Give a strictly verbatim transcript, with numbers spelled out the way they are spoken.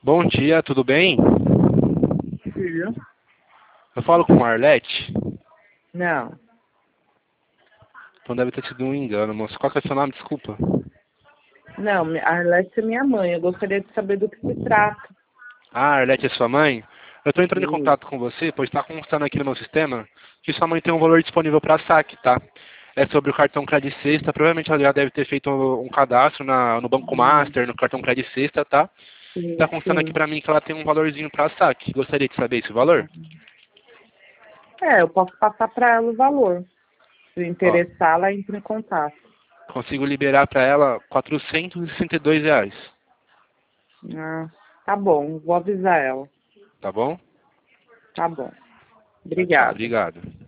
Bom dia, tudo bem? Filho? Eu falo com a Arlete? Não. Então deve ter sido um engano, moço. Qual que é o seu nome? Desculpa. Não, a Arlete é minha mãe. Eu gostaria de saber do que se trata. Ah, a Arlete é sua mãe? Eu estou entrando em Sim. contato com você, pois está constando aqui no meu sistema que sua mãe tem um valor disponível para saque, tá? É sobre o cartão Crédito Sexta. Provavelmente ela já deve ter feito um cadastro na, no Banco Hum, Master, no cartão Crédito Sexta, tá? Está Sim, constando aqui sim. para mim que ela tem um valorzinho para saque. Gostaria de saber esse valor? É, eu posso passar para ela o valor. Se Ó, interessar, ela entra em contato. consigo liberar para ela quatrocentos e sessenta e dois reais, Ah, tá bom, vou avisar ela. tá bom? Tá bom. Tchau, tchau. Obrigada. Obrigado.